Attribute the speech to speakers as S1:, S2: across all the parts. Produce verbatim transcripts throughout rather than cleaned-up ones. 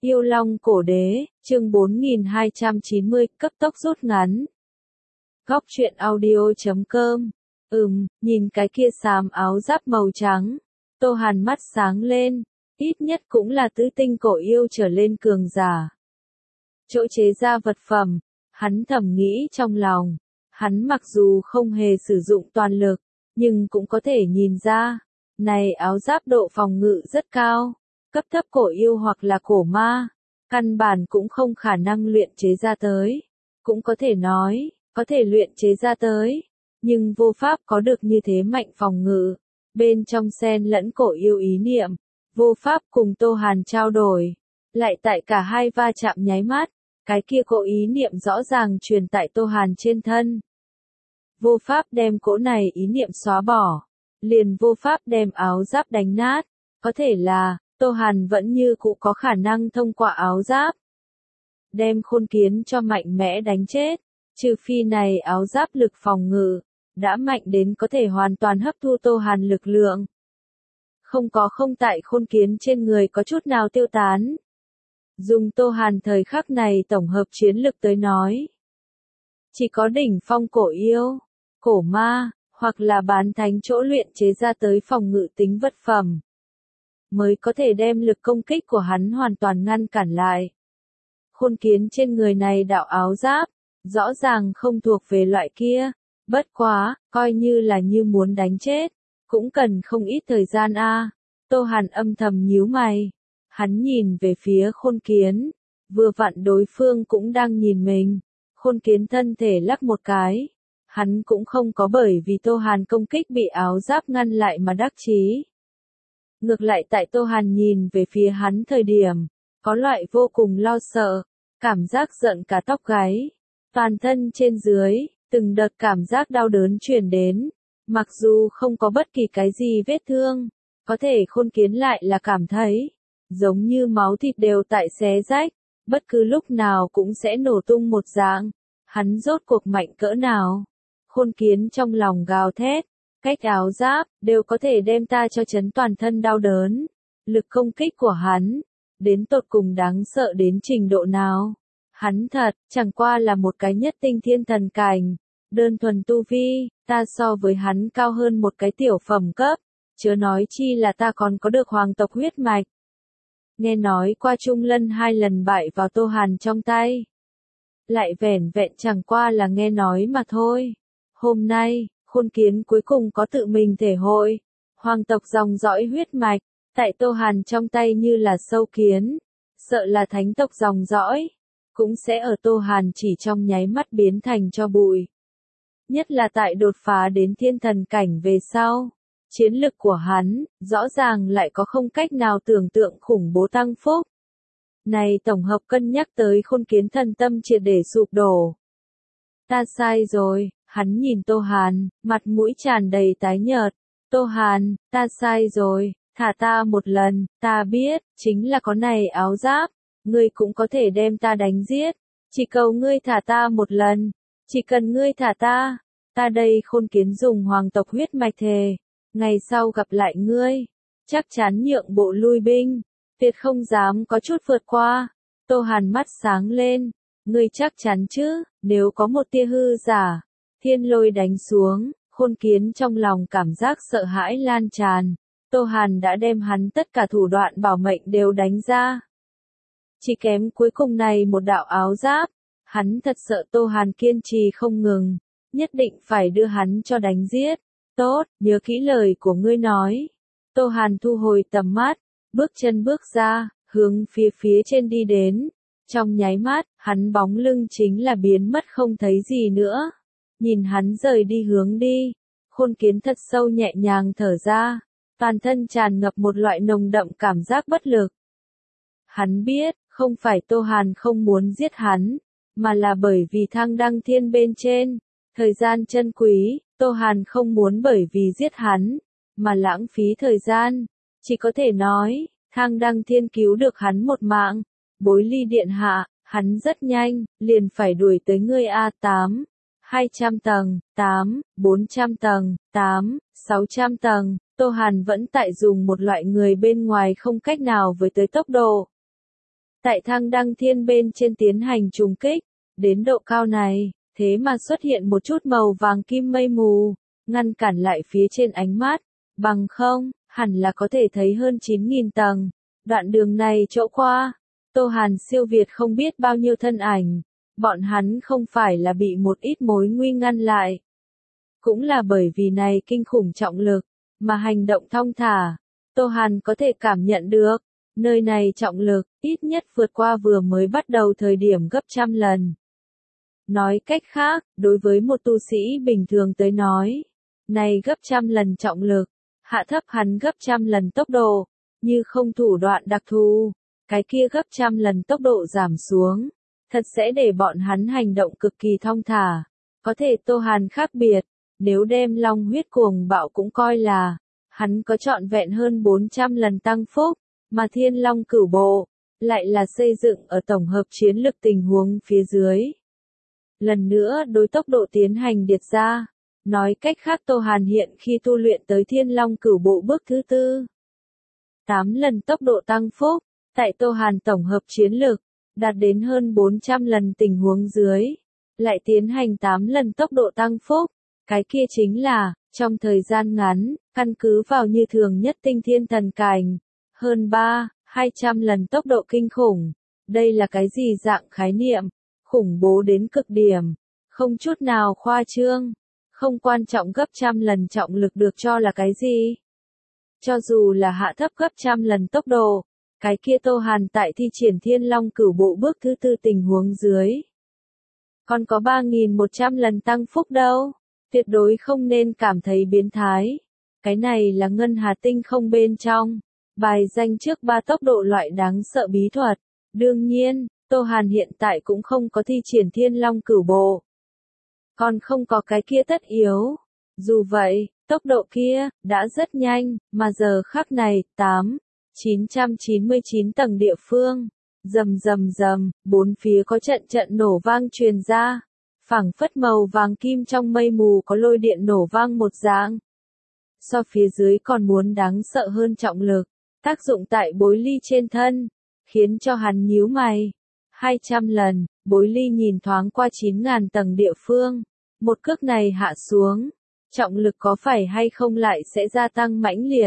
S1: Yêu Long Cổ Đế, chương bốn nghìn hai trăm chín mươi, cấp tốc rút ngắn. Góc truyện audio chấm com. Ừm, nhìn cái kia xám áo giáp màu trắng. Tô Hàn mắt sáng lên, ít nhất cũng là tứ tinh cổ yêu trở lên cường giả. Chỗ chế ra vật phẩm, hắn thầm nghĩ trong lòng. Hắn mặc dù không hề sử dụng toàn lực, nhưng cũng có thể nhìn ra, này áo giáp độ phòng ngự rất cao. Cấp thấp cổ yêu hoặc là cổ ma, căn bản cũng không khả năng luyện chế ra tới. Cũng có thể nói, có thể luyện chế ra tới, nhưng vô pháp có được như thế mạnh phòng ngự. Bên trong xen lẫn cổ yêu ý niệm, vô pháp cùng Tô Hàn trao đổi. Lại tại cả hai va chạm nháy mắt, cái kia cổ ý niệm rõ ràng truyền tại Tô Hàn trên thân. Vô pháp đem cỗ này ý niệm xóa bỏ, liền vô pháp đem áo giáp đánh nát. Có thể là, Tô Hàn vẫn như cũ có khả năng thông qua áo giáp đem khôn kiến cho mạnh mẽ đánh chết, trừ phi này áo giáp lực phòng ngự đã mạnh đến có thể hoàn toàn hấp thu Tô Hàn lực lượng. Không có không tại khôn kiến trên người có chút nào tiêu tán. Dùng Tô Hàn thời khắc này tổng hợp chiến lực tới nói, chỉ có đỉnh phong cổ yêu, cổ ma, hoặc là bán thánh chỗ luyện chế ra tới phòng ngự tính vật phẩm, mới có thể đem lực công kích của hắn hoàn toàn ngăn cản lại. Khôn kiến trên người này đạo áo giáp, rõ ràng không thuộc về loại kia, bất quá, coi như là như muốn đánh chết, cũng cần không ít thời gian a. À. Tô Hàn âm thầm nhíu mày, hắn nhìn về phía khôn kiến, vừa vặn đối phương cũng đang nhìn mình, khôn kiến thân thể lắc một cái, hắn cũng không có bởi vì Tô Hàn công kích bị áo giáp ngăn lại mà đắc chí. Ngược lại tại Tô Hàn nhìn về phía hắn thời điểm, có loại vô cùng lo sợ, cảm giác giận cả tóc gáy, toàn thân trên dưới, từng đợt cảm giác đau đớn truyền đến, mặc dù không có bất kỳ cái gì vết thương, có thể khôn kiến lại là cảm thấy, giống như máu thịt đều tại xé rách, bất cứ lúc nào cũng sẽ nổ tung một dạng, hắn rốt cuộc mạnh cỡ nào, khôn kiến trong lòng gào thét. Cách áo giáp, đều có thể đem ta cho chấn toàn thân đau đớn. Lực công kích của hắn, đến tột cùng đáng sợ đến trình độ nào. Hắn thật, chẳng qua là một cái nhất tinh thiên thần cảnh. Đơn thuần tu vi, ta so với hắn cao hơn một cái tiểu phẩm cấp. Chớ nói chi là ta còn có được hoàng tộc huyết mạch. Nghe nói qua Trung Lân hai lần bại vào Tô Hàn trong tay. Lại vẻn vẹn chẳng qua là nghe nói mà thôi. Hôm nay, khôn kiến cuối cùng có tự mình thể hội, hoàng tộc dòng dõi huyết mạch, tại Tô Hàn trong tay như là sâu kiến, sợ là thánh tộc dòng dõi, cũng sẽ ở Tô Hàn chỉ trong nháy mắt biến thành cho bụi. Nhất là tại đột phá đến thiên thần cảnh về sau, chiến lực của hắn, rõ ràng lại có không cách nào tưởng tượng khủng bố tăng phúc. Này tổng hợp cân nhắc tới khôn kiến thần tâm triệt để sụp đổ. Ta sai rồi. Hắn nhìn Tô Hàn, mặt mũi tràn đầy tái nhợt. Tô Hàn, ta sai rồi, thả ta một lần, ta biết, chính là có này áo giáp, ngươi cũng có thể đem ta đánh giết. Chỉ cầu ngươi thả ta một lần, chỉ cần ngươi thả ta, ta đây khôn kiến dùng hoàng tộc huyết mạch thề. Ngày sau gặp lại ngươi, chắc chắn nhượng bộ lui binh, tuyệt không dám có chút vượt qua. Tô Hàn mắt sáng lên, ngươi chắc chắn chứ, nếu có một tia hư giả. Thiên lôi đánh xuống, khôn kiến trong lòng cảm giác sợ hãi lan tràn. Tô Hàn đã đem hắn tất cả thủ đoạn bảo mệnh đều đánh ra. Chỉ kém cuối cùng này một đạo áo giáp. Hắn thật sợ Tô Hàn kiên trì không ngừng. Nhất định phải đưa hắn cho đánh giết. Tốt, nhớ kỹ lời của ngươi nói. Tô Hàn thu hồi tầm mắt, bước chân bước ra, hướng phía phía trên đi đến. Trong nháy mắt, hắn bóng lưng chính là biến mất không thấy gì nữa. Nhìn hắn rời đi hướng đi, khôn kiến thật sâu nhẹ nhàng thở ra, toàn thân tràn ngập một loại nồng đậm cảm giác bất lực. Hắn biết, không phải Tô Hàn không muốn giết hắn, mà là bởi vì thang đăng thiên bên trên, thời gian chân quý, Tô Hàn không muốn bởi vì giết hắn, mà lãng phí thời gian, chỉ có thể nói, thang đăng thiên cứu được hắn một mạng, Bối Ly điện hạ, hắn rất nhanh, liền phải đuổi tới ngươi A tám. hai trăm tầng, tám, bốn trăm tầng, tám, sáu trăm tầng, Tô Hàn vẫn tại dùng một loại người bên ngoài không cách nào với tới tốc độ. tại thang đăng thiên bên trên tiến hành trùng kích, đến độ cao này, thế mà xuất hiện một chút màu vàng kim mây mù, ngăn cản lại phía trên ánh mắt, bằng không, hẳn là có thể thấy hơn chín nghìn tầng. Đoạn đường này chỗ qua, Tô Hàn siêu việt không biết bao nhiêu thân ảnh, bọn hắn không phải là bị một ít mối nguy ngăn lại. Cũng là bởi vì này kinh khủng trọng lực, mà hành động thong thả, Tô Hàn có thể cảm nhận được, nơi này trọng lực, ít nhất vượt qua vừa mới bắt đầu thời điểm gấp trăm lần. Nói cách khác, đối với một tu sĩ bình thường tới nói, này gấp trăm lần trọng lực, hạ thấp hắn gấp trăm lần tốc độ, như không thủ đoạn đặc thù, cái kia gấp trăm lần tốc độ giảm xuống, thật sẽ để bọn hắn hành động cực kỳ thong thả. Có thể Tô Hàn khác biệt, nếu đem long huyết cuồng bạo cũng coi là, hắn có trọn vẹn hơn bốn trăm lần tăng phúc, mà thiên long cửu bộ, lại là xây dựng ở tổng hợp chiến lực tình huống phía dưới. Lần nữa đối tốc độ tiến hành điệt ra, nói cách khác Tô Hàn hiện khi tu luyện tới thiên long cửu bộ bước thứ tư. tám lần tốc độ tăng phúc, tại Tô Hàn tổng hợp chiến lực, đạt đến hơn bốn trăm lần tình huống dưới, lại tiến hành tám lần tốc độ tăng phúc, cái kia chính là, trong thời gian ngắn, căn cứ vào như thường nhất tinh thiên thần cảnh, hơn ba, hai trăm lần tốc độ kinh khủng, đây là cái gì dạng khái niệm, khủng bố đến cực điểm, không chút nào khoa trương, không quan trọng gấp trăm lần trọng lực được cho là cái gì. Cho dù là hạ thấp gấp trăm lần tốc độ, cái kia Tô Hàn tại thi triển thiên long cửu bộ bước thứ tư tình huống dưới. Còn có ba nghìn một trăm lần tăng phúc đâu, tuyệt đối không nên cảm thấy biến thái. Cái này là ngân hà tinh không bên trong, bài danh trước ba tốc độ loại đáng sợ bí thuật. Đương nhiên, Tô Hàn hiện tại cũng không có thi triển thiên long cửu bộ. Còn không có cái kia tất yếu. Dù vậy, tốc độ kia, đã rất nhanh, mà giờ khắc này, tám, chín trăm chín mươi chín tầng địa phương, rầm rầm rầm, bốn phía có trận trận nổ vang truyền ra, phảng phất màu vàng kim trong mây mù có lôi điện nổ vang một dạng. So phía dưới còn muốn đáng sợ hơn trọng lực, tác dụng tại Bối Ly trên thân, khiến cho hắn nhíu mày. hai trăm lần, Bối Ly nhìn thoáng qua chín nghìn tầng địa phương, một cước này hạ xuống, trọng lực có phải hay không lại sẽ gia tăng mãnh liệt.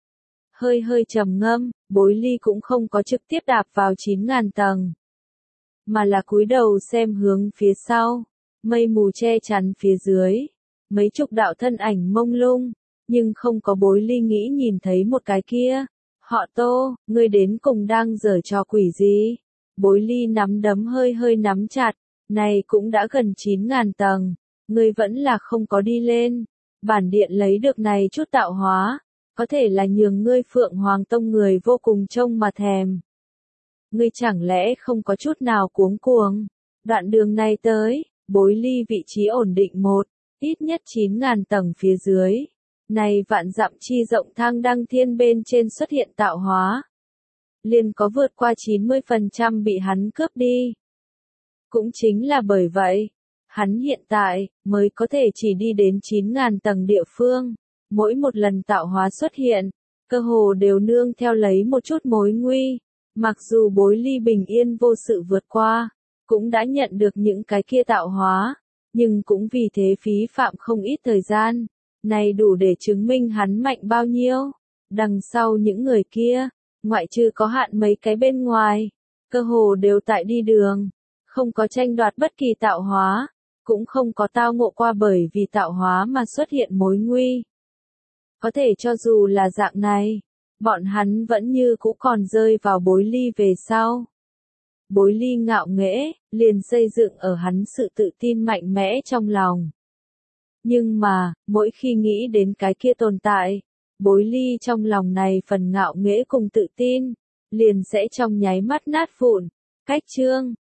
S1: Hơi hơi trầm ngâm, Bối Ly cũng không có trực tiếp đạp vào chín nghìn tầng, mà là cúi đầu xem hướng phía sau, mây mù che chắn phía dưới, mấy chục đạo thân ảnh mông lung, nhưng không có Bối Ly nghĩ nhìn thấy một cái kia. Họ Tô, ngươi đến cùng đang giở trò quỷ gì? Bối Ly nắm đấm hơi hơi nắm chặt, này cũng đã gần chín nghìn tầng, ngươi vẫn là không có đi lên. Bản điện lấy được này chút tạo hóa, có thể là nhường ngươi Phượng Hoàng Tông người vô cùng trông mà thèm. Ngươi chẳng lẽ không có chút nào cuống cuồng? Đoạn đường này tới, Bối Ly vị trí ổn định một, ít nhất chín nghìn tầng phía dưới. Này vạn dặm chi rộng thang đăng thiên bên trên xuất hiện tạo hóa. Liền có vượt qua chín mươi phần trăm bị hắn cướp đi. Cũng chính là bởi vậy, hắn hiện tại, mới có thể chỉ đi đến chín nghìn tầng địa phương. Mỗi một lần tạo hóa xuất hiện, cơ hồ đều nương theo lấy một chút mối nguy. Mặc dù Bối Ly bình yên vô sự vượt qua, cũng đã nhận được những cái kia tạo hóa, nhưng cũng vì thế phí phạm không ít thời gian. Này đủ để chứng minh hắn mạnh bao nhiêu. Đằng sau những người kia, ngoại trừ có hạn mấy cái bên ngoài, cơ hồ đều tại đi đường, không có tranh đoạt bất kỳ tạo hóa, cũng không có tao ngộ qua bởi vì tạo hóa mà xuất hiện mối nguy. Có thể cho dù là dạng này, bọn hắn vẫn như cũ còn rơi vào Bối Ly về sau. Bối Ly ngạo nghễ, liền xây dựng ở hắn sự tự tin mạnh mẽ trong lòng. Nhưng mà, mỗi khi nghĩ đến cái kia tồn tại, Bối Ly trong lòng này phần ngạo nghễ cùng tự tin, liền sẽ trong nháy mắt nát vụn. Cách chương